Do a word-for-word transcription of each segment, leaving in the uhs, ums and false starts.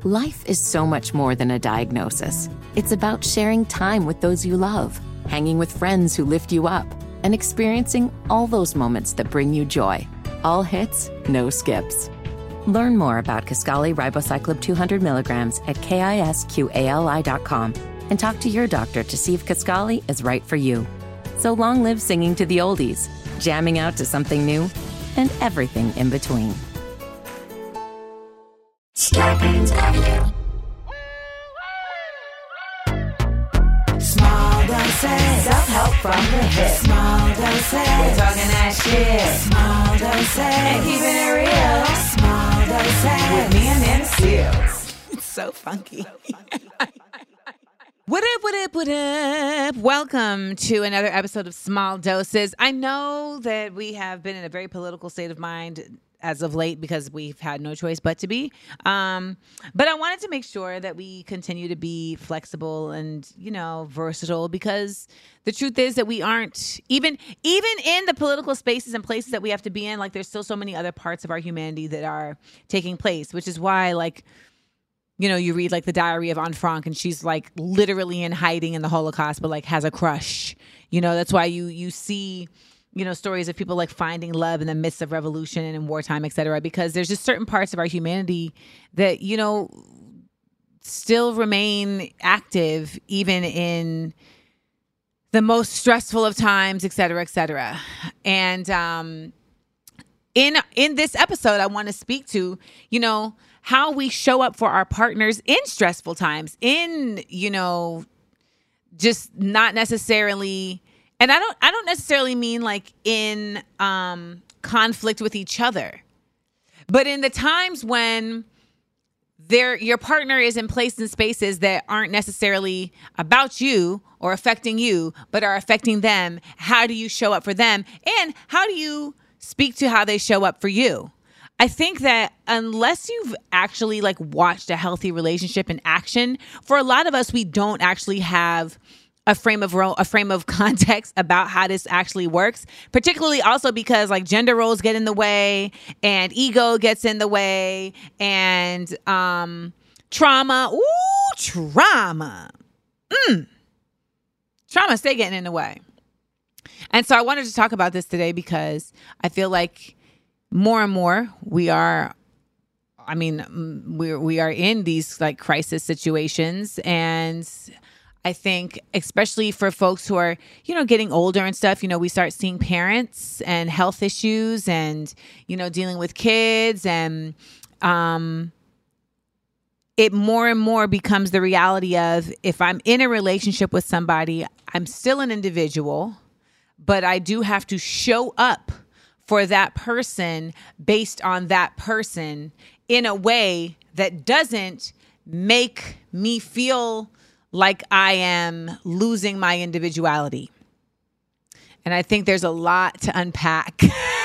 Life is so much more than a diagnosis. It's about sharing time with those you love, hanging with friends who lift you up, and experiencing all those moments that bring you joy. All hits, no skips. Learn more about Kisqali Ribociclib two hundred milligrams at kisqali dot com and talk to your doctor to see if Kisqali is right for you. So long live singing to the oldies, jamming out to something new, and everything in between. Scarpins Avenue. Small doses, self-help from the hip. Small doses, we're talking that shit. Small doses, and keeping it real. Small doses, with me and Nana Seals. It's so funky. What up, what up, what up? Welcome to another episode of Small Doses. I know that we have been in a very political state of mind as of late because we've had no choice but to be. Um, but I wanted to make sure that we continue to be flexible and, you know, versatile, because the truth is that we aren't, even even in the political spaces and places that we have to be in, like there's still so many other parts of our humanity that are taking place, which is why, like, you know, you read like the Diary of Anne Frank and she's like literally in hiding in the Holocaust, but like has a crush. You know, that's why you you see, you know, stories of people like finding love in the midst of revolution and in wartime, et cetera, because there's just certain parts of our humanity that, you know, still remain active even in the most stressful of times, et cetera, et cetera. And um, in in this episode, I want to speak to, you know, how we show up for our partners in stressful times, in, you know, just not necessarily. And I don't I don't necessarily mean like in um, conflict with each other, but in the times when there your partner is in places and spaces that aren't necessarily about you or affecting you, but are affecting them. How do you show up for them? And how do you speak to how they show up for you? I think that unless you've actually like watched a healthy relationship in action, for a lot of us, we don't actually have a frame of role, a frame of context about how this actually works, particularly also because like gender roles get in the way and ego gets in the way and um, trauma. Ooh, trauma. Mm. Trauma stay getting in the way. And so I wanted to talk about this today because I feel like more and more we are, I mean, we we are in these like crisis situations, and I think especially for folks who are, you know, getting older and stuff, you know, we start seeing parents and health issues and, you know, dealing with kids, and um, it more and more becomes the reality of if I'm in a relationship with somebody, I'm still an individual, but I do have to show up for that person based on that person in a way that doesn't make me feel like I am losing my individuality. And I think there's a lot to unpack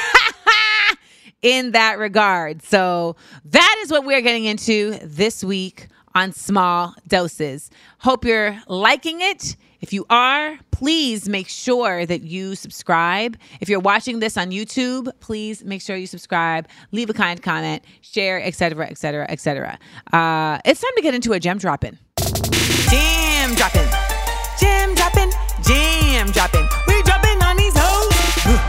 in that regard. So that is what we're getting into this week on Small Doses. Hope you're liking it. If you are, please make sure that you subscribe. If you're watching this on YouTube, please make sure you subscribe, leave a kind comment, share, et cetera, et cetera, et cetera. Uh, it's time to get into a gem dropping. Jam dropping, jam dropping, jam dropping. We dropping on these hoes.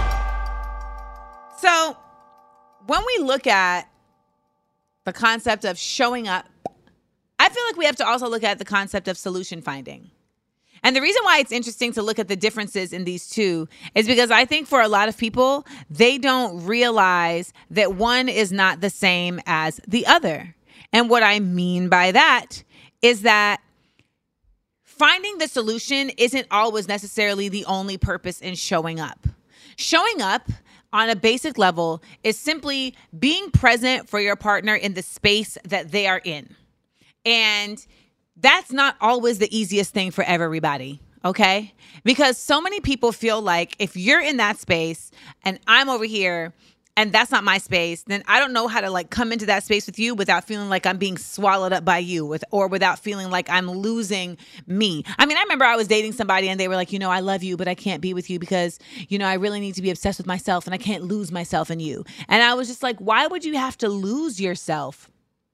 So when we look at the concept of showing up, I feel like we have to also look at the concept of solution finding. And the reason why it's interesting to look at the differences in these two is because I think for a lot of people, they don't realize that one is not the same as the other. And what I mean by that is that finding the solution isn't always necessarily the only purpose in showing up. Showing up on a basic level is simply being present for your partner in the space that they are in. And that's not always the easiest thing for everybody, okay? Because so many people feel like if you're in that space and I'm over here and that's not my space, then I don't know how to like come into that space with you without feeling like I'm being swallowed up by you, with or without feeling like I'm losing me. I mean, I remember I was dating somebody and they were like, you know, I love you, but I can't be with you because, you know, I really need to be obsessed with myself and I can't lose myself in you. And I was just like, why would you have to lose yourself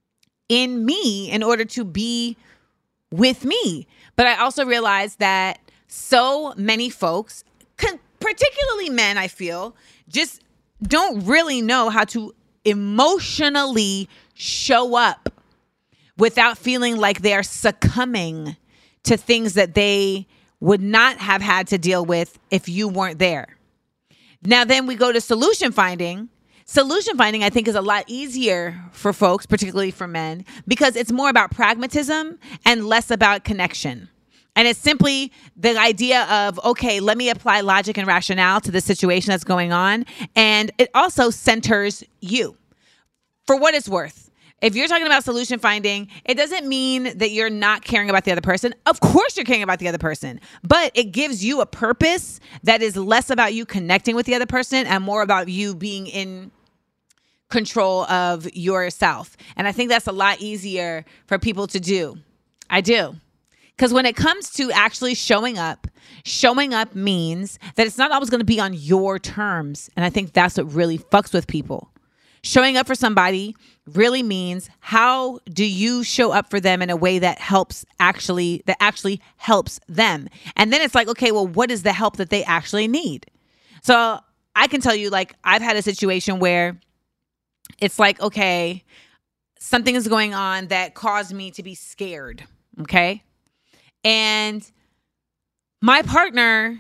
in me in order to be with me. But I also realized that so many folks, particularly men, I feel, just don't really know how to emotionally show up without feeling like they are succumbing to things that they would not have had to deal with if you weren't there. Now, then we go to solution finding. Solution finding, I think, is a lot easier for folks, particularly for men, because it's more about pragmatism and less about connection. And it's simply the idea of, okay, let me apply logic and rationale to the situation that's going on. And it also centers you. For what it's worth, if you're talking about solution finding, it doesn't mean that you're not caring about the other person. Of course you're caring about the other person, but it gives you a purpose that is less about you connecting with the other person and more about you being in control of yourself. And I think that's a lot easier for people to do. I do. Because when it comes to actually showing up, showing up means that it's not always going to be on your terms. And I think that's what really fucks with people. Showing up for somebody really means, how do you show up for them in a way that helps actually, that actually helps them? And then it's like, okay, well, what is the help that they actually need? So I can tell you, like, I've had a situation where it's like, okay, something is going on that caused me to be scared. Okay. And my partner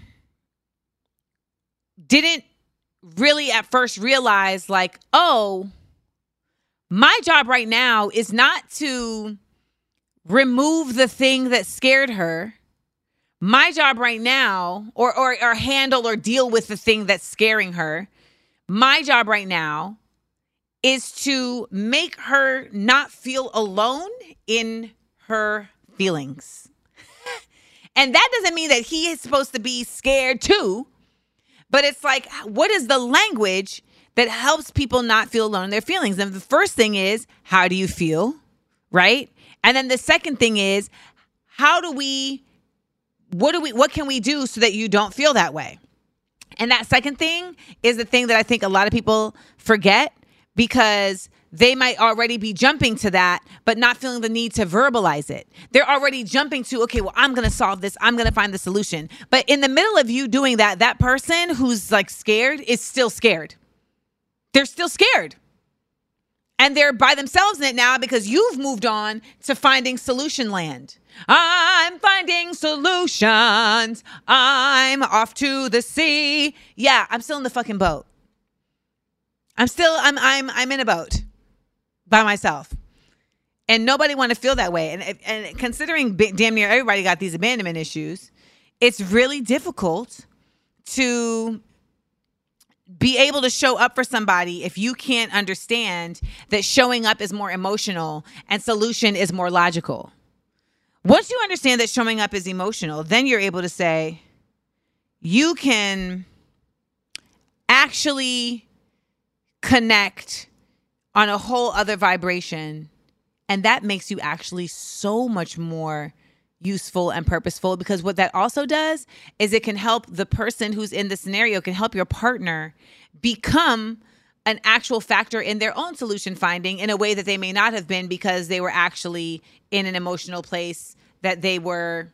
didn't really at first realize, like, oh, my job right now is not to remove the thing that scared her. My job right now, or, or, or handle or deal with the thing that's scaring her. My job right now is to make her not feel alone in her feelings. And that doesn't mean that he is supposed to be scared too. But it's like, what is the language that helps people not feel alone in their feelings? And the first thing is, how do you feel? Right? And then the second thing is, how do we, what do we, what can we do so that you don't feel that way? And that second thing is the thing that I think a lot of people forget, because they might already be jumping to that, but not feeling the need to verbalize it. They're already jumping to, okay, well, I'm going to solve this. I'm going to find the solution. But in the middle of you doing that, that person who's like scared is still scared. They're still scared. And they're by themselves in it now because you've moved on to finding solution land. I'm finding solutions. I'm off to the sea. Yeah, I'm still in the fucking boat. I'm still, I'm, I'm, I'm in a boat by myself. And nobody want to feel that way. And, and considering damn near everybody got these abandonment issues, it's really difficult to be able to show up for somebody if you can't understand that showing up is more emotional and solution is more logical. Once you understand that showing up is emotional, then you're able to say, you can actually connect on a whole other vibration. And that makes you actually so much more useful and purposeful, because what that also does is it can help the person who's in the scenario, can help your partner become an actual factor in their own solution finding in a way that they may not have been, because they were actually in an emotional place that they were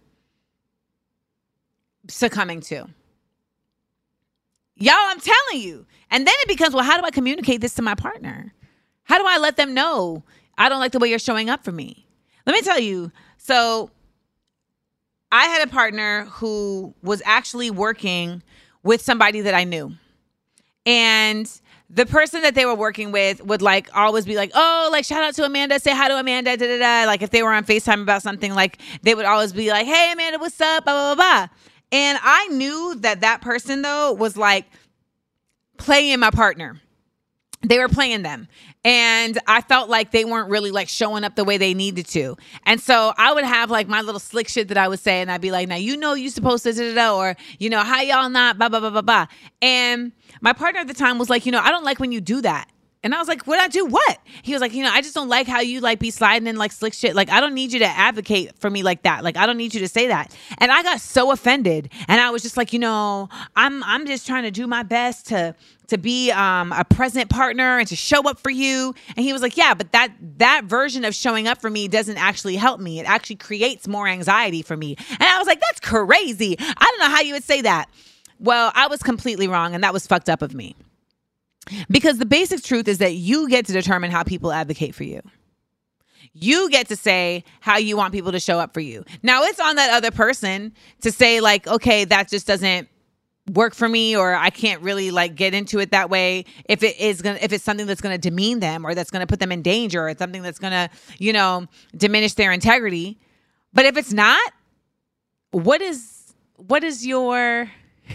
succumbing to. Y'all, I'm telling you. And then it becomes, well, how do I communicate this to my partner? How do I let them know I don't like the way you're showing up for me? Let me tell you. So I had a partner who was actually working with somebody that I knew. And the person that they were working with would like always be like, oh, like shout out to Amanda, say hi to Amanda, da da da. Like if they were on FaceTime about something, like they would always be like, hey Amanda, what's up, blah, blah, blah, blah. And I knew that that person though was like playing my partner. They were playing them. And I felt like they weren't really like showing up the way they needed to. And so I would have like my little slick shit that I would say. And I'd be like, now, you know, you supposed to, da, da, da, or, you know, how y'all not, blah, blah, blah, blah, blah. And my partner at the time was like, you know, I don't like when you do that. And I was like, what I do? What? He was like, you know, I just don't like how you like be sliding in like slick shit. Like, I don't need you to advocate for me like that. Like, I don't need you to say that. And I got so offended. And I was just like, you know, I'm I'm just trying to do my best to to be um, a present partner and to show up for you. And he was like, yeah, but that that version of showing up for me doesn't actually help me. It actually creates more anxiety for me. And I was like, that's crazy. I don't know how you would say that. Well, I was completely wrong, and that was fucked up of me. Because the basic truth is that you get to determine how people advocate for you. You get to say how you want people to show up for you. Now, it's on that other person to say, like, okay, that just doesn't work for me, or I can't really like get into it that way. If it is gonna, if it's something that's gonna demean them, or that's gonna put them in danger, or it's something that's gonna, you know, diminish their integrity. But if it's not, what is what is your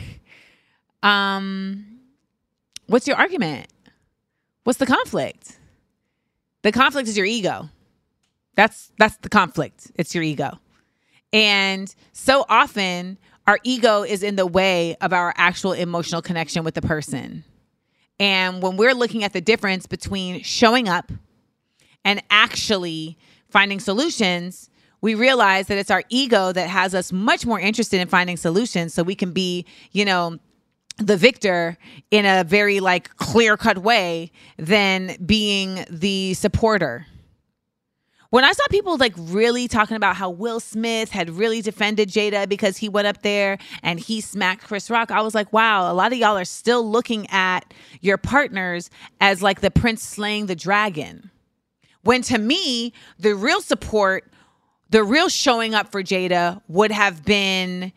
um what's your argument? What's the conflict? The conflict is your ego. That's that's the conflict. It's your ego. And so often our ego is in the way of our actual emotional connection with the person. And when we're looking at the difference between showing up and actually finding solutions, we realize that it's our ego that has us much more interested in finding solutions so we can be, you know, the victor in a very like clear-cut way than being the supporter. When I saw people like really talking about how Will Smith had really defended Jada because he went up there and he smacked Chris Rock, I was like, wow, a lot of y'all are still looking at your partners as like the prince slaying the dragon. When to me, the real support, the real showing up for Jada would have been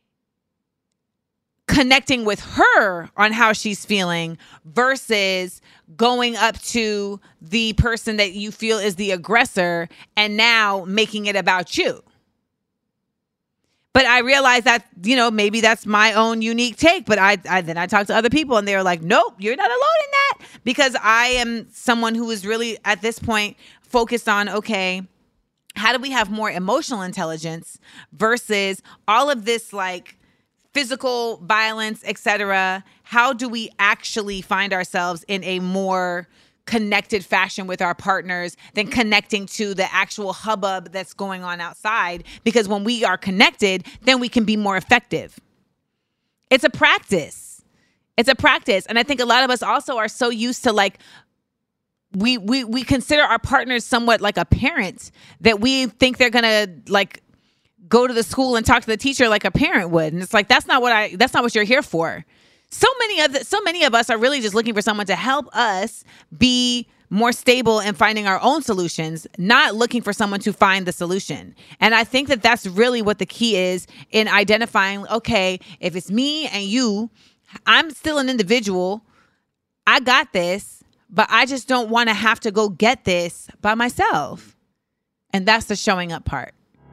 connecting with her on how she's feeling versus going up to the person that you feel is the aggressor and now making it about you. But I realized that, you know, maybe that's my own unique take. But I, I then I talked to other people and they were like, nope, you're not alone in that. Because I am someone who is really at this point focused on, okay, how do we have more emotional intelligence versus all of this like physical violence, et cetera? How do we actually find ourselves in a more connected fashion with our partners than connecting to the actual hubbub that's going on outside? Because when we are connected, then we can be more effective. It's a practice. It's a practice. And I think a lot of us also are so used to like, we we we consider our partners somewhat like a parent that we think they're going to like go to the school and talk to the teacher like a parent would. And it's like, that's not what I, that's not what you're here for. So many of the, so many of us are really just looking for someone to help us be more stable in finding our own solutions, not looking for someone to find the solution. And I think that that's really what the key is in identifying, okay, if it's me and you, I'm still an individual. I got this, but I just don't want to have to go get this by myself. And that's the showing up part.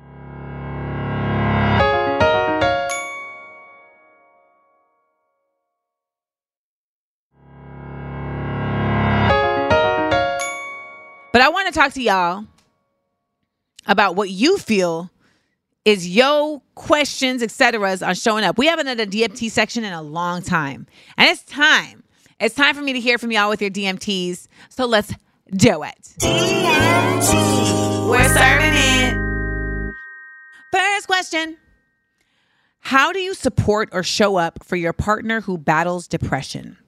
But I want to talk to y'all about what you feel is your questions, et cetera, on showing up. We haven't had a D M T section in a long time. And it's time. It's time for me to hear from y'all with your D M Ts. So let's do it. D M T. We're serving it. First question. How do you support or show up for your partner who battles depression?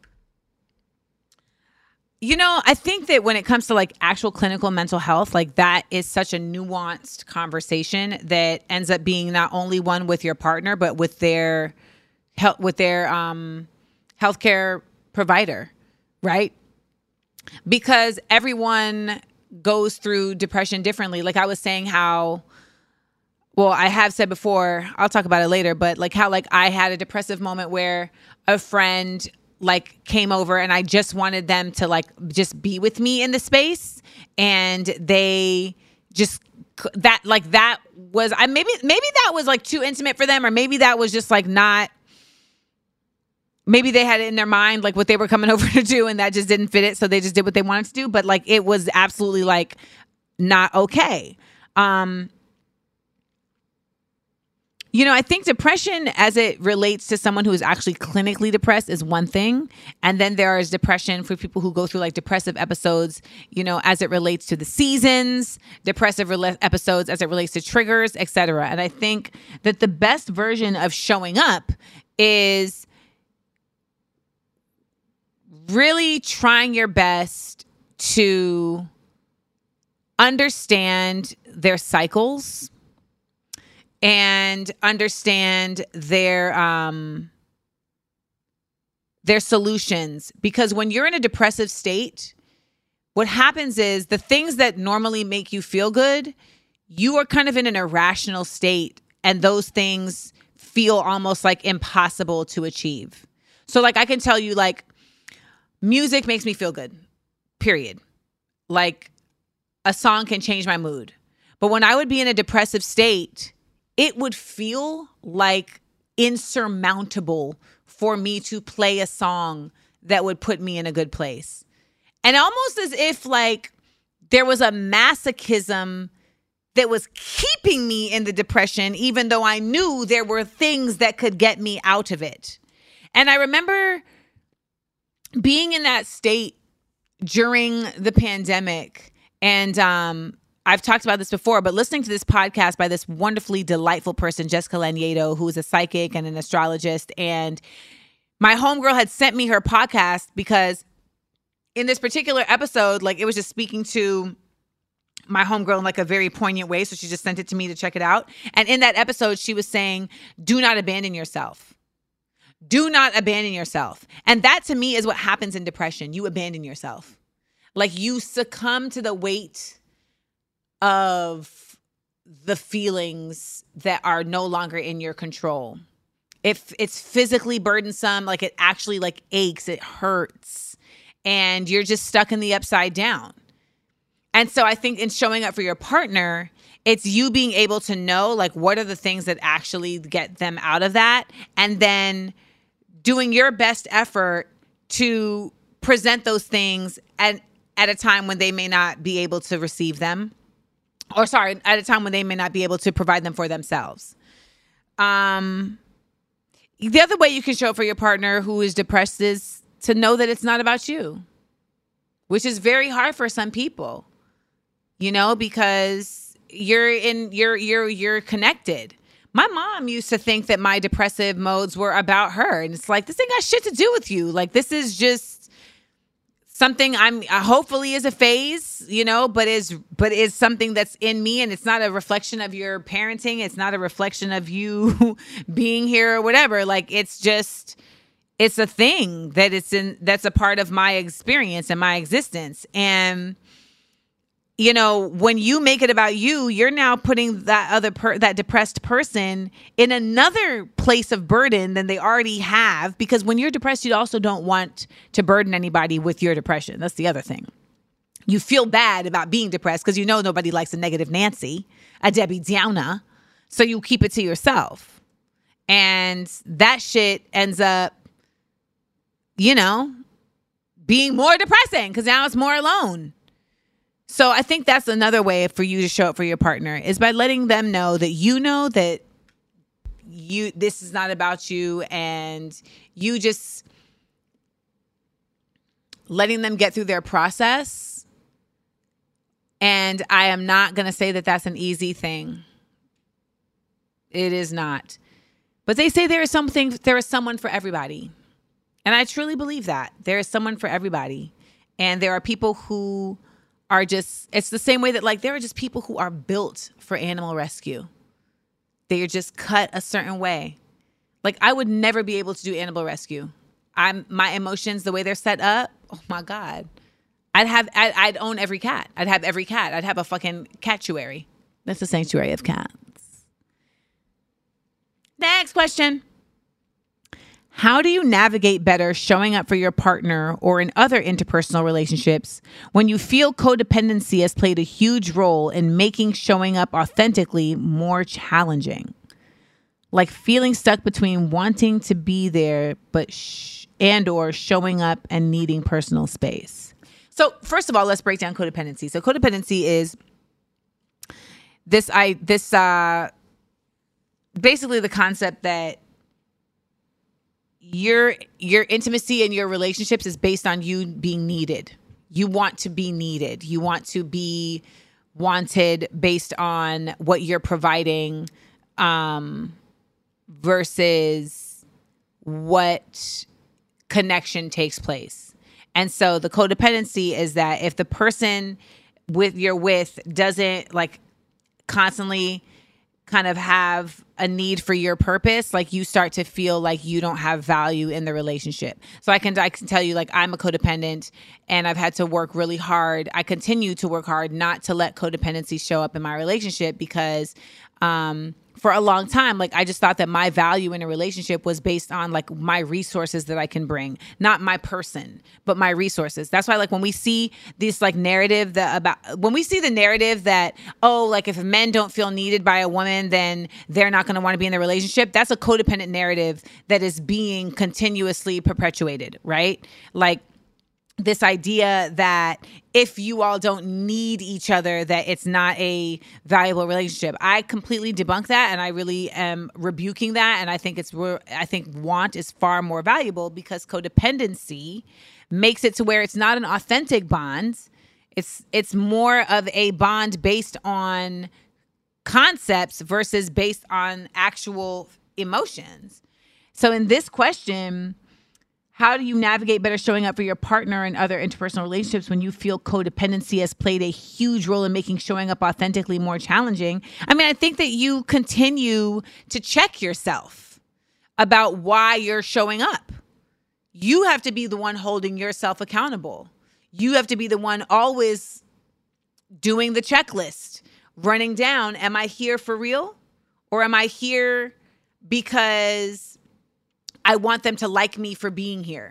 You know, I think that when it comes to like actual clinical mental health, like that is such a nuanced conversation that ends up being not only one with your partner, but with their health, with their um, healthcare provider, right? Because everyone goes through depression differently. Like I was saying how, well, I have said before, I'll talk about it later, but like how like I had a depressive moment where a friend like came over and I just wanted them to like just be with me in the space, and they just that like that was I maybe maybe that was like too intimate for them, or maybe that was just like not, maybe they had it in their mind like what they were coming over to do and that just didn't fit it, so they just did what they wanted to do, but like it was absolutely like not okay. Um you know, I think depression as it relates to someone who is actually clinically depressed is one thing. And then there is depression for people who go through like depressive episodes, you know, as it relates to the seasons, depressive re- episodes as it relates to triggers, et cetera. And I think that the best version of showing up is really trying your best to understand their cycles and understand their um, their solutions. Because when you're in a depressive state, what happens is the things that normally make you feel good, you are kind of in an irrational state, and those things feel almost like impossible to achieve. So like I can tell you, like, music makes me feel good, period. Like a song can change my mood. But when I would be in a depressive state, it would feel like insurmountable for me to play a song that would put me in a good place. And almost as if like there was a masochism that was keeping me in the depression, even though I knew there were things that could get me out of it. And I remember being in that state during the pandemic, and um, I've talked about this before, but listening to this podcast by this wonderfully delightful person, Jessica Laniado, who is a psychic and an astrologist. And my homegirl had sent me her podcast because in this particular episode, like it was just speaking to my homegirl in like a very poignant way. So she just sent it to me to check it out. And in that episode, she was saying, do not abandon yourself. Do not abandon yourself. And that to me is what happens in depression. You abandon yourself. Like you succumb to the weight of the feelings that are no longer in your control. If it's physically burdensome, like it actually like aches, it hurts, and you're just stuck in the upside down. And so I think in showing up for your partner, it's you being able to know like what are the things that actually get them out of that, and then doing your best effort to present those things at, at a time when they may not be able to receive them. Or sorry, at a time when they may not be able to provide them for themselves. Um, the other way you can show up for your partner who is depressed is to know that it's not about you, which is very hard for some people, you know, because you're in, you're, you're, you're connected. My mom used to think that my depressive modes were about her. And it's like, this ain't got shit to do with you. Like, this is just something I'm uh, hopefully is a phase, you know, but is but is something that's in me, and it's not a reflection of your parenting. It's not a reflection of you being here or whatever. Like it's just it's a thing that it's in that's a part of my experience and my existence. And you know, when you make it about you, you're now putting that other per- that depressed person in another place of burden than they already have. Because when you're depressed, you also don't want to burden anybody with your depression. That's the other thing. You feel bad about being depressed because you know nobody likes a negative Nancy, a Debbie Downer. So you keep it to yourself. And that shit ends up, you know, being more depressing because now it's more alone. So I think that's another way for you to show up for your partner is by letting them know that you know that you this is not about you, and you just letting them get through their process. And I am not going to say that that's an easy thing. It is not. But they say there is something, there is someone for everybody. And I truly believe that. There is someone for everybody. And there are people who are just, it's the same way that like there are just people who are built for animal rescue. They are just cut a certain way. Like I would never be able to do animal rescue. I'm my emotions, the way they're set up. Oh my God. I'd have, I'd, I'd own every cat. I'd have every cat. I'd have a fucking catuary. That's a sanctuary of cats. Next question. How do you navigate better showing up for your partner or in other interpersonal relationships when you feel codependency has played a huge role in making showing up authentically more challenging? Like feeling stuck between wanting to be there but sh- and or showing up and needing personal space. So first of all, let's break down codependency. So codependency is this I this uh basically the concept that your your intimacy and your relationships is based on you being needed. You want to be needed. You want to be wanted based on what you're providing, um, versus what connection takes place. And so the codependency is that if the person with you're with doesn't like constantly kind of have a need for your purpose, like you start to feel like you don't have value in the relationship. So I can I can tell you, like, I'm a codependent and I've had to work really hard. I continue to work hard not to let codependency show up in my relationship because um for a long time, like I just thought that my value in a relationship was based on like my resources that I can bring, not my person, but my resources. That's why, like, when we see this like narrative that about when we see the narrative that, oh, like if men don't feel needed by a woman, then they're not going to want to be in the relationship. That's a codependent narrative that is being continuously perpetuated, right? Like, this idea that if you all don't need each other, that it's not a valuable relationship. I completely debunk that, and I really am rebuking that. And I think it's I think want is far more valuable because codependency makes it to where it's not an authentic bond. It's it's more of a bond based on concepts versus based on actual emotions. So in this question, how do you navigate better showing up for your partner and other interpersonal relationships when you feel codependency has played a huge role in making showing up authentically more challenging? I mean, I think that you continue to check yourself about why you're showing up. You have to be the one holding yourself accountable. You have to be the one always doing the checklist, running down, am I here for real? Or am I here because I want them to like me for being here?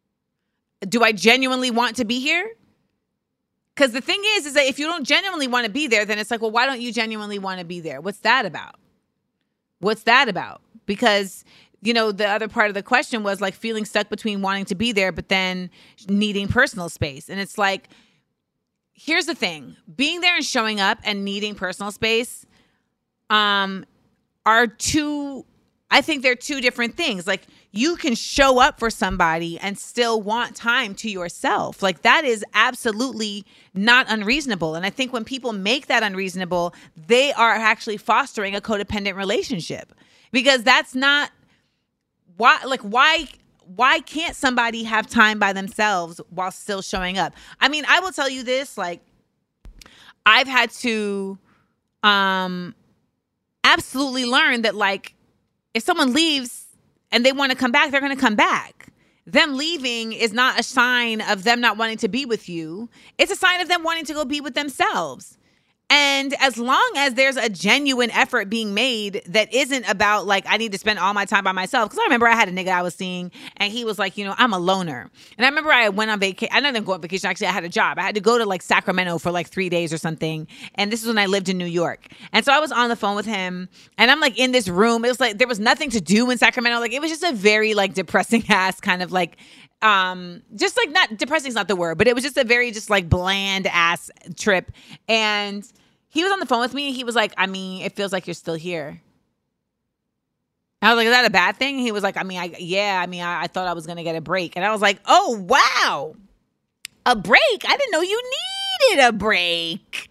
Do I genuinely want to be here? Because the thing is, is that if you don't genuinely want to be there, then it's like, well, why don't you genuinely want to be there? What's that about? What's that about? Because, you know, the other part of the question was like feeling stuck between wanting to be there, but then needing personal space. And it's like, here's the thing. Being there and showing up and needing personal space um, are two... I think they're two different things. Like, you can show up for somebody and still want time to yourself. Like, that is absolutely not unreasonable. And I think when people make that unreasonable, they are actually fostering a codependent relationship, because that's not why, like, why, why can't somebody have time by themselves while still showing up? I mean, I will tell you this, like, I've had to, um, absolutely learn that, like, if someone leaves and they want to come back, they're going to come back. Them leaving is not a sign of them not wanting to be with you. It's a sign of them wanting to go be with themselves. And as long as there's a genuine effort being made that isn't about like, I need to spend all my time by myself. Because I remember I had a nigga I was seeing and he was like, you know, I'm a loner. And I remember I went on vacation. I didn't go on vacation. Actually, I had a job. I had to go to like Sacramento for like three days or something. And this is when I lived in New York. And so I was on the phone with him and I'm like in this room. It was like, there was nothing to do in Sacramento. Like, it was just a very like depressing ass kind of like, um, just like not depressing is not the word, but it was just a very just like bland ass trip. And he was on the phone with me and he was like, I mean, it feels like you're still here. I was like, is that a bad thing? He was like, I mean, I, yeah, I mean, I, I thought I was going to get a break. And I was like, oh, wow. A break? I didn't know you needed a break.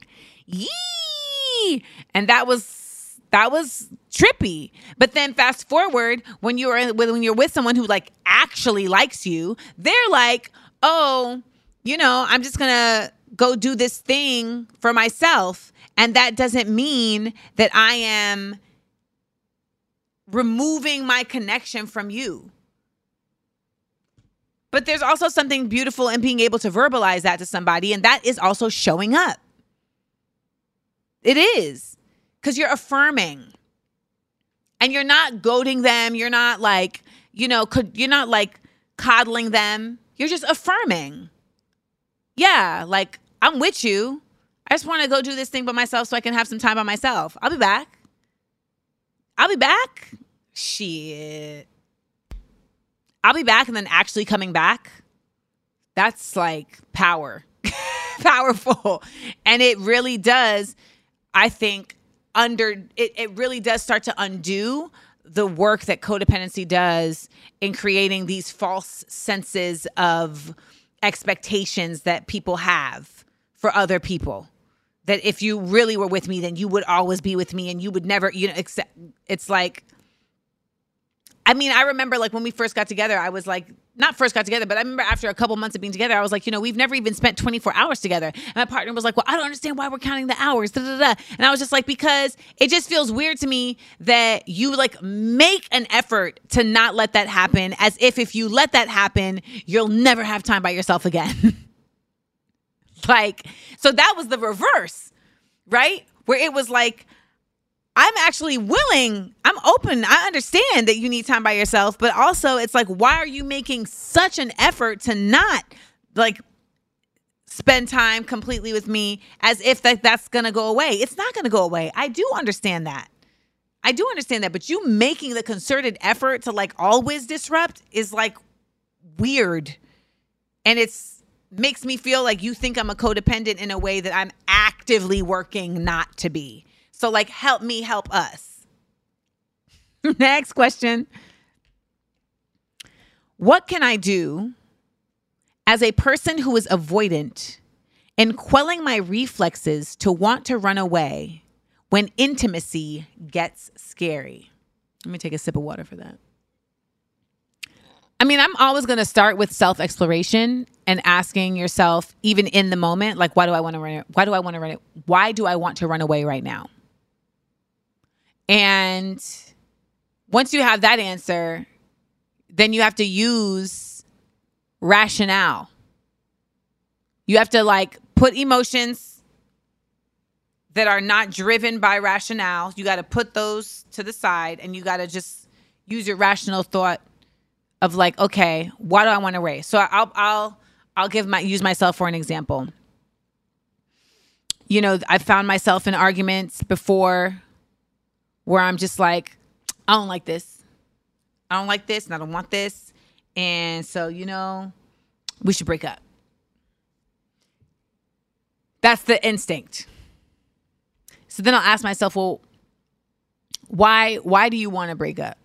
Yee. And that was, that was trippy. But then fast forward, when you're, when you're with someone who like actually likes you, they're like, oh, you know, I'm just going to go do this thing for myself. And that doesn't mean that I am removing my connection from you. But there's also something beautiful in being able to verbalize that to somebody. And that is also showing up. It is. Because you're affirming. And you're not goading them. You're not like, you know, you're not like coddling them. You're just affirming. Yeah, like, I'm with you. I just want to go do this thing by myself so I can have some time by myself. I'll be back. I'll be back. Shit. I'll be back and then actually coming back. That's like power. Powerful. And it really does, I think, under, it, it really does start to undo the work that codependency does in creating these false senses of expectations that people have for other people. That if you really were with me, then you would always be with me and you would never, you know, accept, it's like, I mean, I remember like when we first got together, I was like, not first got together, but I remember after a couple months of being together, I was like, you know, we've never even spent twenty-four hours together. And my partner was like, well, I don't understand why we're counting the hours. Da, da, da. And I was just like, because it just feels weird to me that you like make an effort to not let that happen, as if if you let that happen, you'll never have time by yourself again. Like, so that was the reverse, right? Where it was like, I'm actually willing, I'm open, I understand that you need time by yourself, but also it's like, why are you making such an effort to not like spend time completely with me as if that, that's gonna go away? It's not gonna go away. I do understand that. I do understand that, but you making the concerted effort to like always disrupt is like weird. And it's makes me feel like you think I'm a codependent in a way that I'm actively working not to be. So like, help me help us. Next question. What can I do as a person who is avoidant in quelling my reflexes to want to run away when intimacy gets scary? Let me take a sip of water for that. I mean, I'm always going to start with self-exploration and asking yourself, even in the moment, like, why do I want to run? Why do I want to run it? Why do I want to run away right now? And once you have that answer, then you have to use rationale. You have to like put emotions that are not driven by rationale. You got to put those to the side and you got to just use your rational thought of like, okay, why do I want to race? So I'll, I'll, I'll give my, use myself for an example. You know, I found myself in arguments before where I'm just like, I don't like this. I don't like this and I don't want this. And so, you know, we should break up. That's the instinct. So then I'll ask myself, well, why, why do you want to break up?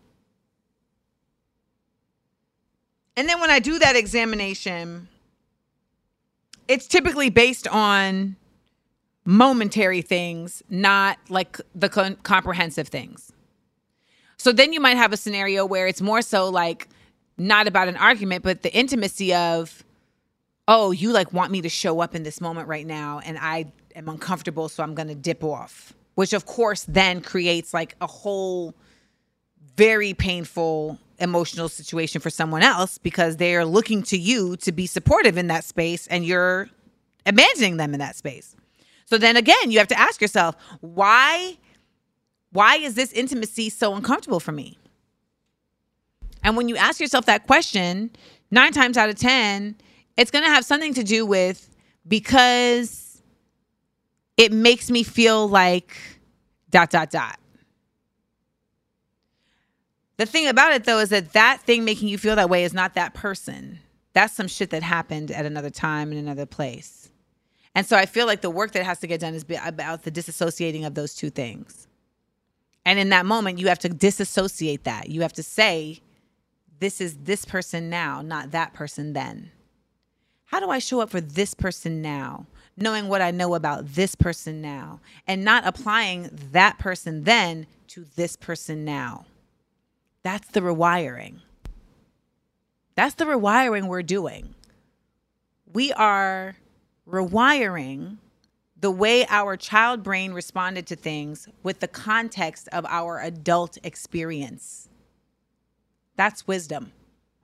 And then when I do that examination, it's typically based on momentary things, not like the con- comprehensive things. So then you might have a scenario where it's more so like not about an argument, but the intimacy of, oh, you like want me to show up in this moment right now and I am uncomfortable, so I'm going to dip off, which of course then creates like a whole very painful emotional situation for someone else because they're looking to you to be supportive in that space and you're abandoning them in that space. So then again, you have to ask yourself, why, why is this intimacy so uncomfortable for me? And when you ask yourself that question, nine times out of ten, it's going to have something to do with because it makes me feel like dot, dot, dot. The thing about it, though, is that that thing making you feel that way is not that person. That's some shit that happened at another time in another place. And so I feel like the work that has to get done is about the disassociating of those two things. And in that moment, you have to disassociate that. You have to say, this is this person now, not that person then. How do I show up for this person now, knowing what I know about this person now, and not applying that person then to this person now? That's the rewiring. That's the rewiring we're doing. We are rewiring the way our child brain responded to things with the context of our adult experience. That's wisdom.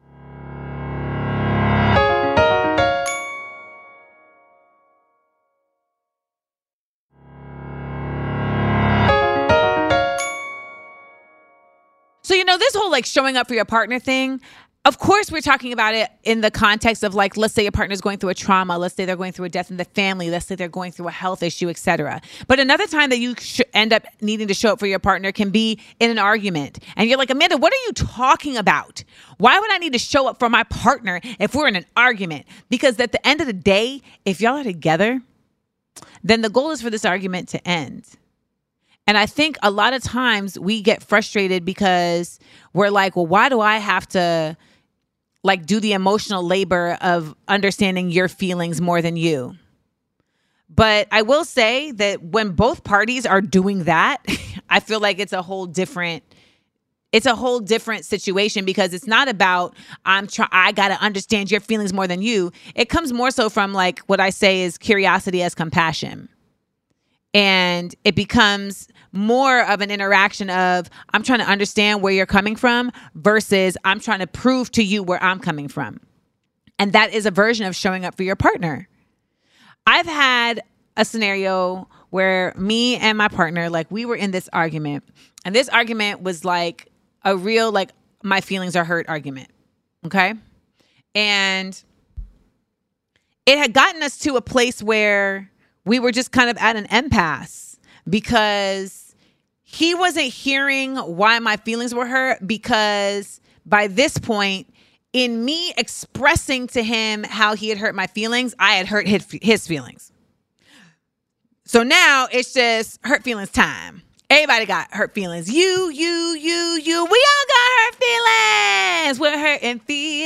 So, you know, this whole like showing up for your partner thing, of course, we're talking about it in the context of like, let's say your partner's going through a trauma. Let's say they're going through a death in the family. Let's say they're going through a health issue, et cetera. But another time that you sh- end up needing to show up for your partner can be in an argument. And you're like, Amanda, what are you talking about? Why would I need to show up for my partner if we're in an argument? Because at the end of the day, if y'all are together, then the goal is for this argument to end. And I think a lot of times we get frustrated because we're like, well, why do I have to like do the emotional labor of understanding your feelings more than you? But I will say that when both parties are doing that, I feel like it's a whole different It's a whole different situation, because it's not about I'm trying. I got to understand your feelings more than you. It comes more so from like what I say is curiosity as compassion. And it becomes more of an interaction of I'm trying to understand where you're coming from versus I'm trying to prove to you where I'm coming from. And that is a version of showing up for your partner. I've had a scenario where me and my partner, like we were in this argument, and this argument was like a real, like my feelings are hurt argument. Okay. And it had gotten us to a place where we were just kind of at an impasse because he wasn't hearing why my feelings were hurt, because by this point, in me expressing to him how he had hurt my feelings, I had hurt his, his feelings. So now it's just hurt feelings time. Everybody got hurt feelings. You, you, you, you. We all got hurt feelings. We're hurting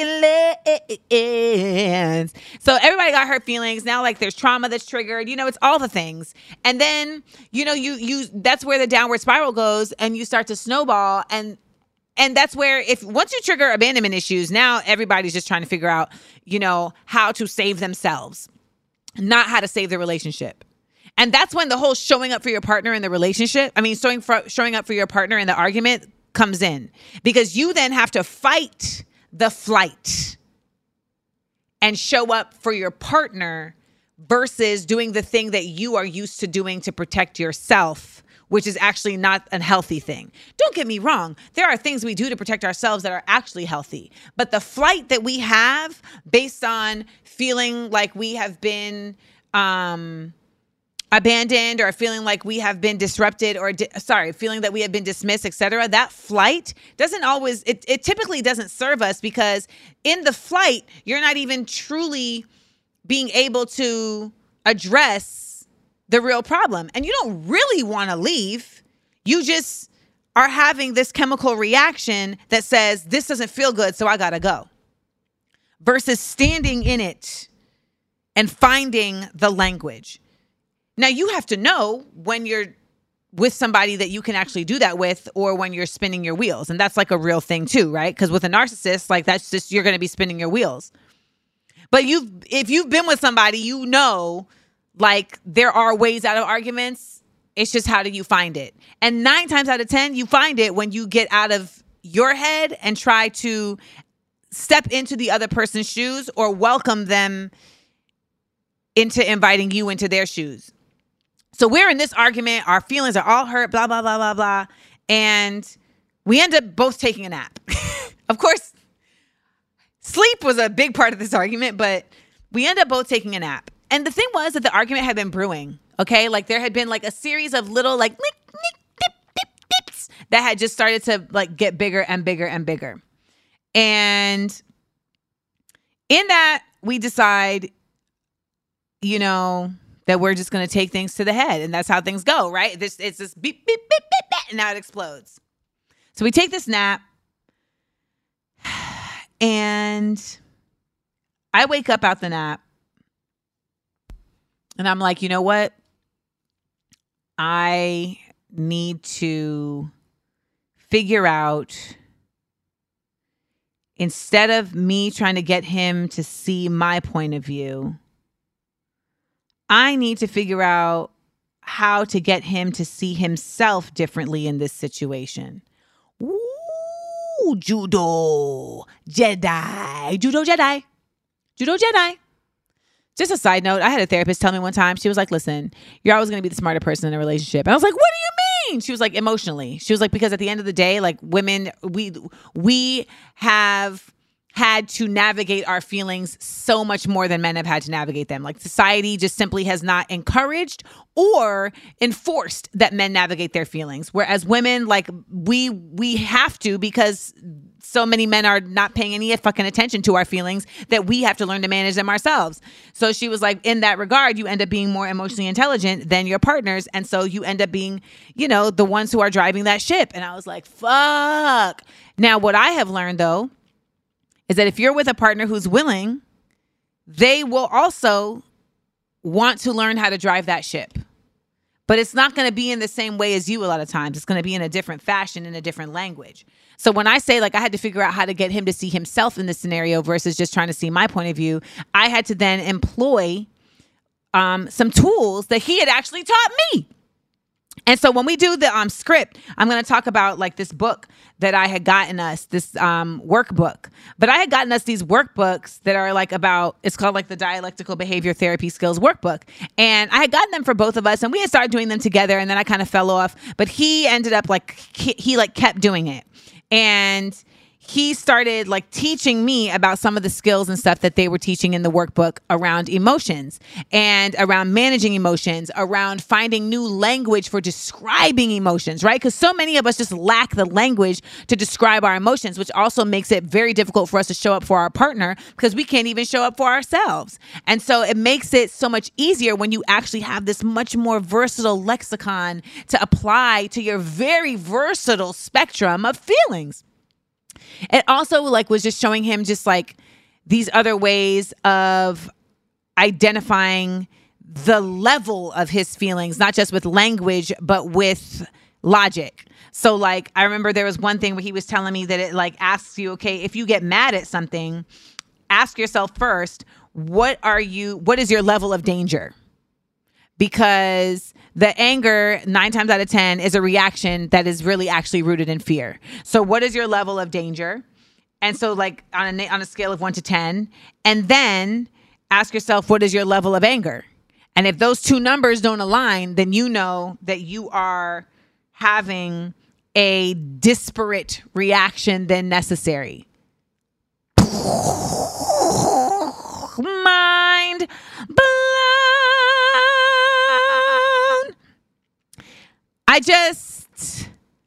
feelings. So everybody got hurt feelings. Now, like, there's trauma that's triggered. You know, it's all the things. And then, you know, you you that's where the downward spiral goes, and you start to snowball. And and that's where, if once you trigger abandonment issues, now everybody's just trying to figure out, you know, how to save themselves, not how to save the relationship. And that's when the whole showing up for your partner in the relationship, I mean, showing for, showing up for your partner in the argument comes in. Because you then have to fight the flight and show up for your partner versus doing the thing that you are used to doing to protect yourself, which is actually not a healthy thing. Don't get me wrong. There are things we do to protect ourselves that are actually healthy. But the flight that we have based on feeling like we have been... um abandoned, or feeling like we have been disrupted, or di- sorry, feeling that we have been dismissed, et cetera. That flight doesn't always, it, it typically doesn't serve us, because in the flight, you're not even truly being able to address the real problem. And you don't really want to leave. You just are having this chemical reaction that says, this doesn't feel good, so I gotta go. Versus standing in it and finding the language. Now, you have to know when you're with somebody that you can actually do that with, or when you're spinning your wheels. And that's like a real thing too, right? Because with a narcissist, like that's just, you're going to be spinning your wheels. But you've, if you've been with somebody, you know, like there are ways out of arguments. It's just, how do you find it? And nine times out of ten, you find it when you get out of your head and try to step into the other person's shoes, or welcome them into inviting you into their shoes. So we're in this argument. Our feelings are all hurt, blah, blah, blah, blah, blah. And we end up both taking a nap. Of course, sleep was a big part of this argument, but we end up both taking a nap. And the thing was that the argument had been brewing, okay? Like there had been like a series of little like nick, nick, dip, dip, dips that had just started to like get bigger and bigger and bigger. And in that, we decide, you know, that we're just going to take things to the head. And that's how things go, right? This, it's this beep, beep, beep, beep, beep, and now it explodes. So we take this nap, and I wake up out the nap, and I'm like, you know what? I need to figure out, instead of me trying to get him to see my point of view, I need to figure out how to get him to see himself differently in this situation. Ooh, Judo Jedi. Judo Jedi. Judo Jedi. Just a side note, I had a therapist tell me one time, she was like, listen, you're always going to be the smarter person in a relationship. And I was like, what do you mean? She was like, emotionally. She was like, because at the end of the day, like women, we we have had to navigate our feelings so much more than men have had to navigate them. Like society just simply has not encouraged or enforced that men navigate their feelings. Whereas women, like we we have to, because so many men are not paying any fucking attention to our feelings that we have to learn to manage them ourselves. So she was like, in that regard, you end up being more emotionally intelligent than your partners. And so you end up being, you know, the ones who are driving that ship. And I was like, fuck. Now, what I have learned, though, is that if you're with a partner who's willing, they will also want to learn how to drive that ship. But it's not going to be in the same way as you a lot of times. It's going to be in a different fashion, in a different language. So when I say, like, I had to figure out how to get him to see himself in this scenario versus just trying to see my point of view, I had to then employ um, some tools that he had actually taught me. And so when we do the um, script, I'm going to talk about like this book that I had gotten us, this um, workbook. But I had gotten us these workbooks that are like about, it's called like the Dialectical Behavior Therapy Skills Workbook. And I had gotten them for both of us and we had started doing them together and then I kind of fell off. But he ended up like, he, he like kept doing it. And he started like teaching me about some of the skills and stuff that they were teaching in the workbook around emotions and around managing emotions, around finding new language for describing emotions, right? Because so many of us just lack the language to describe our emotions, which also makes it very difficult for us to show up for our partner because we can't even show up for ourselves. And so it makes it so much easier when you actually have this much more versatile lexicon to apply to your very versatile spectrum of feelings. It also like was just showing him just like these other ways of identifying the level of his feelings, not just with language, but with logic. So like, I remember there was one thing where he was telling me that it like asks you, okay, if you get mad at something, ask yourself first, what are you, what is your level of danger? Because the anger, nine times out of ten, is a reaction that is really actually rooted in fear. So what is your level of danger? And so like on a, on a scale of one to ten, and then ask yourself, what is your level of anger? And if those two numbers don't align, then you know that you are having a disparate reaction than necessary. Mind blown. I just,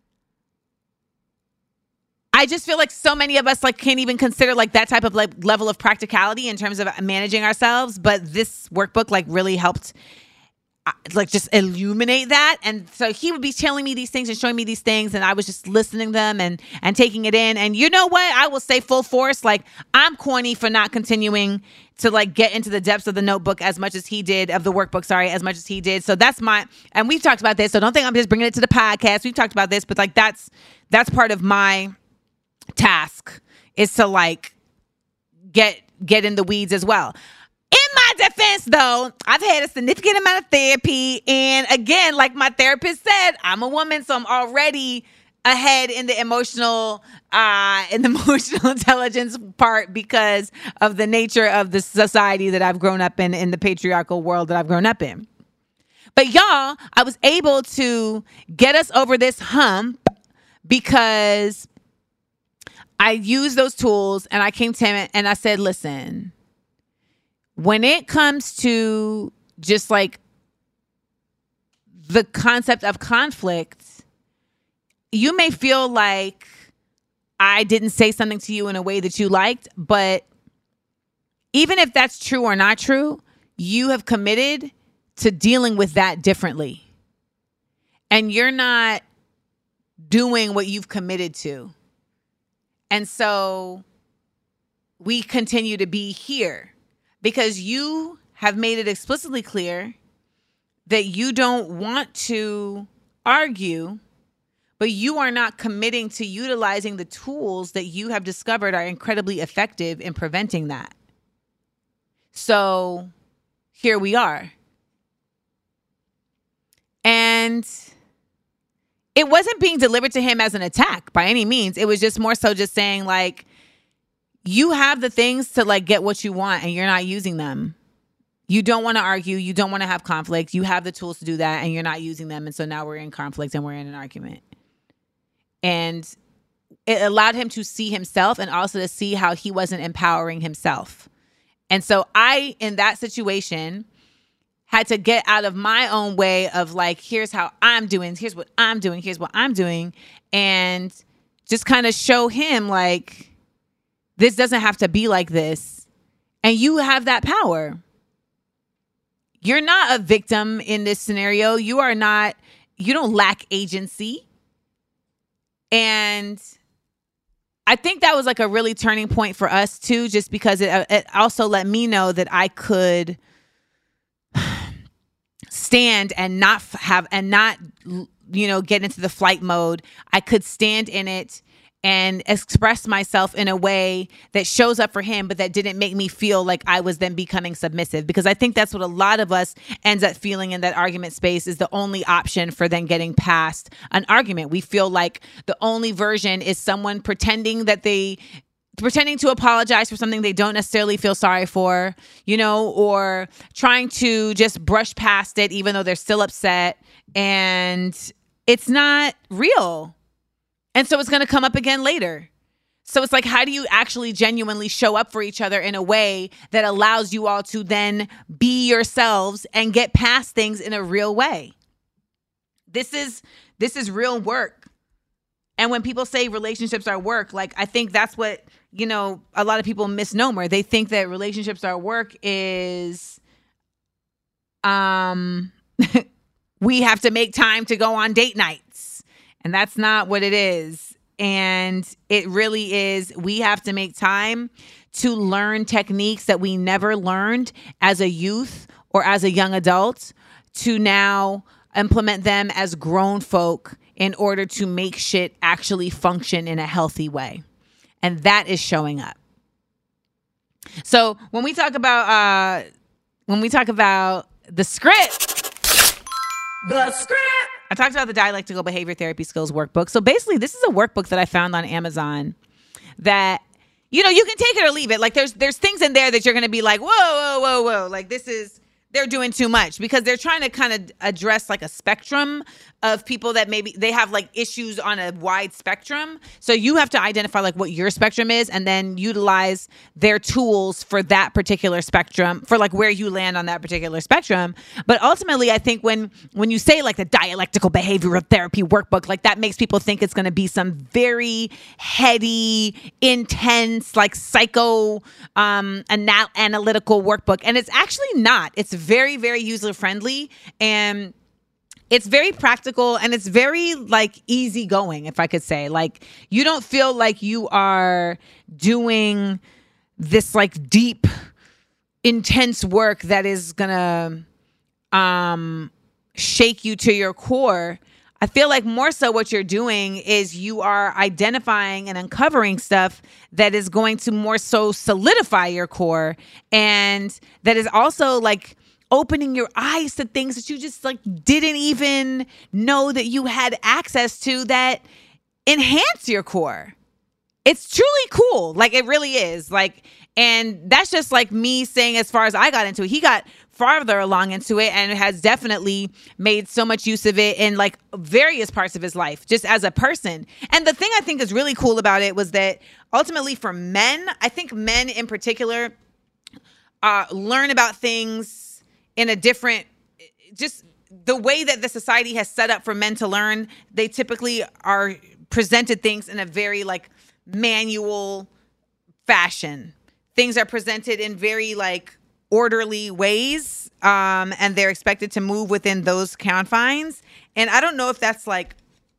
I just feel like so many of us like can't even consider like that type of like level of practicality in terms of managing ourselves. But this workbook like really helped uh, like just illuminate that. And so he would be telling me these things and showing me these things. And I was just listening to them and, and taking it in. And you know what? I will say full force, like I'm corny for not continuing to like get into the depths of the notebook as much as he did, of the workbook, sorry, as much as he did. So that's my, and we've talked about this. So don't think I'm just bringing it to the podcast. We've talked about this, but like that's, that's part of my task is to like get, get in the weeds as well. In my defense though, I've had a significant amount of therapy. And again, like my therapist said, I'm a woman, so I'm already ahead in the emotional, uh, in the emotional intelligence part because of the nature of the society that I've grown up in, in the patriarchal world that I've grown up in. But y'all, I was able to get us over this hump because I used those tools and I came to him and I said, listen, when it comes to just like the concept of conflict, you may feel like I didn't say something to you in a way that you liked, but even if that's true or not true, you have committed to dealing with that differently. And you're not doing what you've committed to. And so we continue to be here because you have made it explicitly clear that you don't want to argue, but you are not committing to utilizing the tools that you have discovered are incredibly effective in preventing that. So here we are. And it wasn't being delivered to him as an attack by any means. It was just more so just saying like, you have the things to like get what you want and you're not using them. You don't want to argue. You don't want to have conflict. You have the tools to do that and you're not using them. And so now we're in conflict and we're in an argument. And it allowed him to see himself and also to see how he wasn't empowering himself. And so I, in that situation, had to get out of my own way of like, here's how I'm doing. Here's what I'm doing. Here's what I'm doing. And just kind of show him like, this doesn't have to be like this. And you have that power. You're not a victim in this scenario. You are not, you don't lack agency. And I think that was like a really turning point for us too, just because it, it also let me know that I could stand and not have, and not, you know, get into the flight mode. I could stand in it and express myself in a way that shows up for him, but that didn't make me feel like I was then becoming submissive. Because I think that's what a lot of us ends up feeling in that argument space, is the only option for then getting past an argument. We feel like the only version is someone pretending that they, pretending to apologize for something they don't necessarily feel sorry for, you know, or trying to just brush past it even though they're still upset. And it's not real. And so it's going to come up again later. So it's like, how do you actually genuinely show up for each other in a way that allows you all to then be yourselves and get past things in a real way? This is this is real work. And when people say relationships are work, like, I think that's what, you know, a lot of people misnomer. They think that relationships are work is, um, we have to make time to go on date nights. And that's not what it is. And it really is, we have to make time to learn techniques that we never learned as a youth or as a young adult, to now implement them as grown folk in order to make shit actually function in a healthy way. And that is showing up. So when we talk about, uh, when we talk about the script, The script. I talked about the Dialectical Behavior Therapy Skills Workbook. So basically, this is a workbook that I found on Amazon that, you know, you can take it or leave it. Like, there's there's things in there that you're going to be like, whoa, whoa, whoa, whoa. Like, this is, they're doing too much, because they're trying to kind of address like a spectrum of people that maybe they have like issues on a wide spectrum. So you have to identify like what your spectrum is, and then utilize their tools for that particular spectrum, for like where you land on that particular spectrum. But ultimately, I think when when you say like the Dialectical Behavioral Therapy Workbook, like that makes people think it's going to be some very heady, intense, like psycho um, anal- analytical workbook. And it's actually not. It's very, very user friendly, and it's very practical, and it's very like easygoing, if I could say. Like, you don't feel like you are doing this like deep, intense work that is gonna um, shake you to your core. I feel like more so what you're doing is you are identifying and uncovering stuff that is going to more so solidify your core, and that is also like opening your eyes to things that you just like didn't even know that you had access to, that enhance your core. It's truly cool. Like, it really is. Like, and that's just like me saying, as far as I got into it, he got farther along into it and has definitely made so much use of it in like various parts of his life, just as a person. And the thing I think is really cool about it was that ultimately for men, I think men in particular uh, learn about things in a different, just the way that the society has set up for men to learn. They typically are presented things in a very like manual fashion. Things are presented in very like orderly ways, um, and they're expected to move within those confines. And I don't know if that's like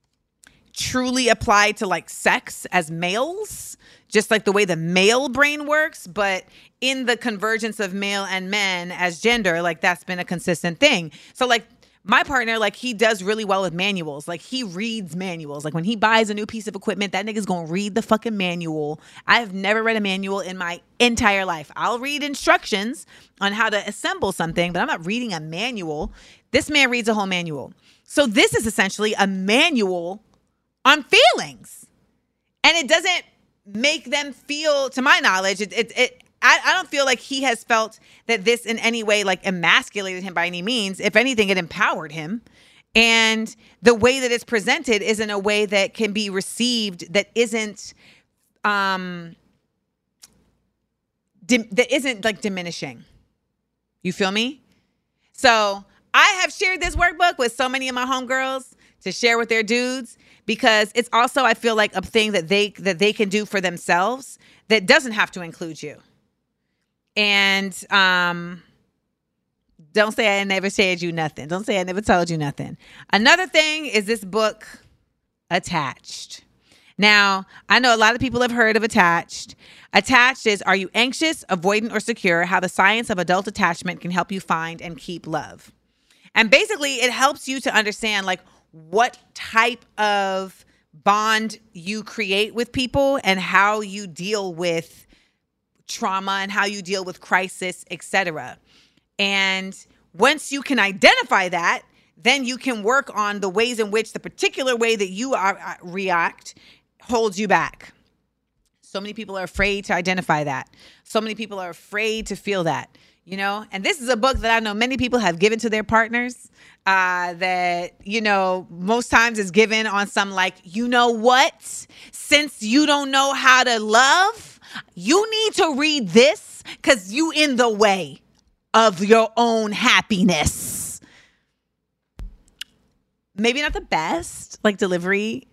truly applied to like sex as males, just like the way the male brain works, but in the convergence of male and men as gender, like that's been a consistent thing. So like my partner, like he does really well with manuals. Like he reads manuals. Like when he buys a new piece of equipment, that nigga's gonna read the fucking manual. I have never read a manual in my entire life. I'll read instructions on how to assemble something, but I'm not reading a manual. This man reads a whole manual. So this is essentially a manual on feelings. And it doesn't make them feel, to my knowledge, it, it, it I, I don't feel like he has felt that this in any way like emasculated him by any means. If anything, it empowered him. And the way that it's presented is in a way that can be received that isn't, um, dim- that isn't like diminishing. You feel me? So I have shared this workbook with so many of my homegirls to share with their dudes, because it's also, I feel like, a thing that they that they can do for themselves that doesn't have to include you. And um, don't say I never said you nothing. Don't say I never told you nothing. Another thing is this book, Attached. Now, I know a lot of people have heard of Attached. Attached is, are you anxious, avoidant, or secure? How the science of adult attachment can help you find and keep love. And basically, it helps you to understand, like, what type of bond you create with people and how you deal with trauma and how you deal with crisis, et cetera. And once you can identify that, then you can work on the ways in which the particular way that you are, uh, react holds you back. So many people are afraid to identify that. So many people are afraid to feel that, you know? And this is a book that I know many people have given to their partners, uh, that, you know, most times is given on some like, you know what? Since you don't know how to love, you need to read this because you in the way of your own happiness. Maybe not the best, like, delivery.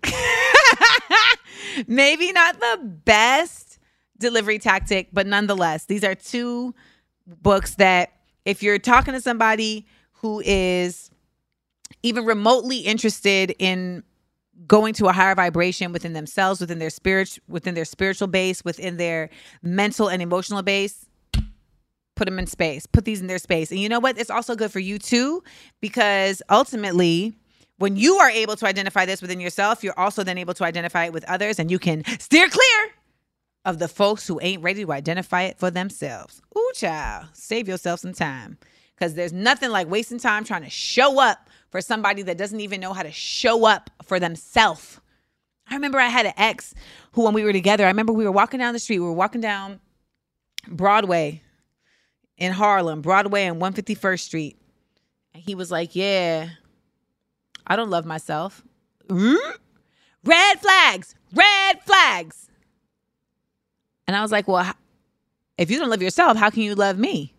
Maybe not the best delivery tactic, but nonetheless, these are two books that if you're talking to somebody who is even remotely interested in going to a higher vibration within themselves, within their spirit, within their spiritual base, within their mental and emotional base, put them in space, put these in their space. And you know what? It's also good for you too, because ultimately, when you are able to identify this within yourself, you're also then able to identify it with others, and you can steer clear of the folks who ain't ready to identify it for themselves. Ooh, child, save yourself some time, because there's nothing like wasting time trying to show up for somebody that doesn't even know how to show up for themselves. I remember I had an ex who, when we were together, I remember we were walking down the street. We were walking down Broadway in Harlem, Broadway and one fifty-first Street. And he was like, yeah, I don't love myself. Red flags, red flags. And I was like, well, if you don't love yourself, how can you love me?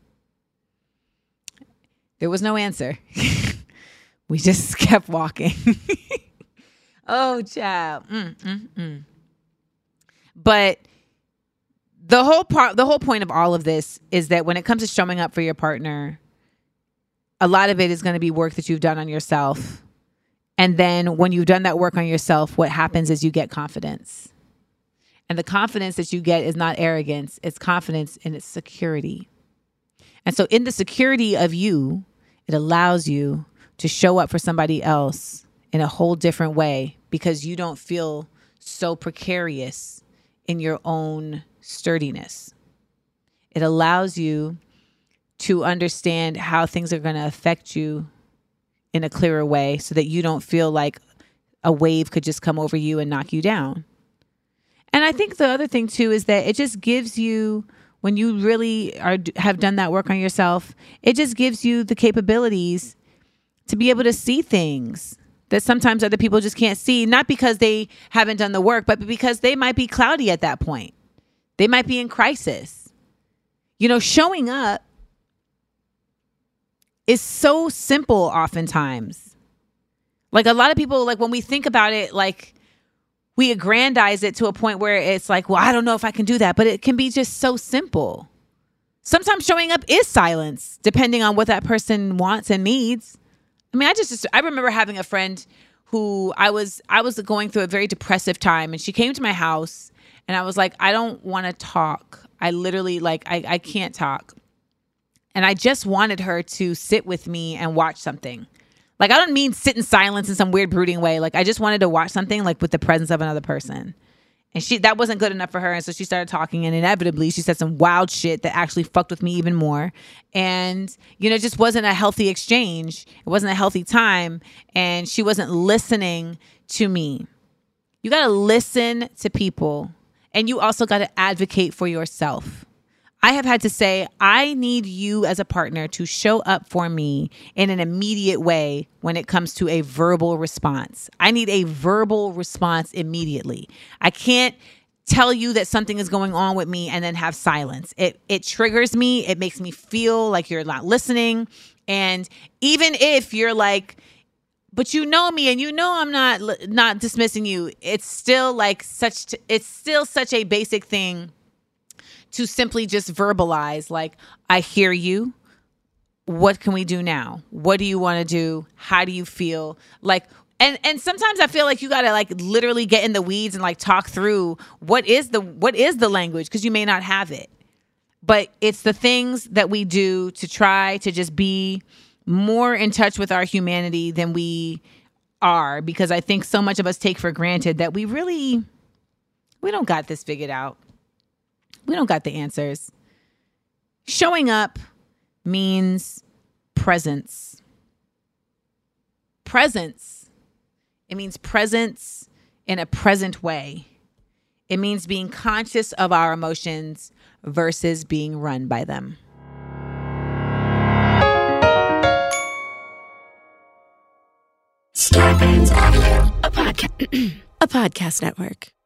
There was no answer. We just kept walking. Oh, child. Mm, mm, mm. But the whole part, the whole point of all of this is that when it comes to showing up for your partner, a lot of it is going to be work that you've done on yourself. And then when you've done that work on yourself, what happens is you get confidence. And the confidence that you get is not arrogance. It's confidence and it's security. And so in the security of you, it allows you to show up for somebody else in a whole different way, because you don't feel so precarious in your own sturdiness. It allows you to understand how things are going to affect you in a clearer way, so that you don't feel like a wave could just come over you and knock you down. And I think the other thing too is that it just gives you, when you really are have done that work on yourself, it just gives you the capabilities to be able to see things that sometimes other people just can't see, not because they haven't done the work, but because they might be cloudy at that point. They might be in crisis. You know, showing up is so simple oftentimes. Like, a lot of people, like, when we think about it, like, we aggrandize it to a point where it's like, well, I don't know if I can do that, but it can be just so simple. Sometimes showing up is silence, depending on what that person wants and needs. I mean, I just, just I remember having a friend who I was I was going through a very depressive time, and she came to my house, and I was like, I don't want to talk. I literally, like, I, I can't talk. And I just wanted her to sit with me and watch something. Like, I don't mean sit in silence in some weird brooding way. Like, I just wanted to watch something, like, with the presence of another person. And she that wasn't good enough for her. And so she started talking, and inevitably she said some wild shit that actually fucked with me even more. And, you know, it just wasn't a healthy exchange. It wasn't a healthy time. And she wasn't listening to me. You got to listen to people. And you also got to advocate for yourself. I have had to say, I need you as a partner to show up for me in an immediate way when it comes to a verbal response. I need a verbal response immediately. I can't tell you that something is going on with me and then have silence. It it triggers me. It makes me feel like you're not listening. And even if you're like but you know me, and you know I'm not not dismissing you. It's still like such. T- it's still such a basic thing to simply just verbalize. Like, I hear you. What can we do now? What do you want to do? How do you feel? Like, and and sometimes I feel like you gotta like literally get in the weeds and like talk through what is the what is the language, because you may not have it. But it's the things that we do to try to just be more in touch with our humanity than we are, because I think so much of us take for granted that we really, we don't got this figured out. We don't got the answers. Showing up means presence. Presence. It means presence in a present way. It means being conscious of our emotions versus being run by them. Scarpins Avenue. A podcast, a podcast network.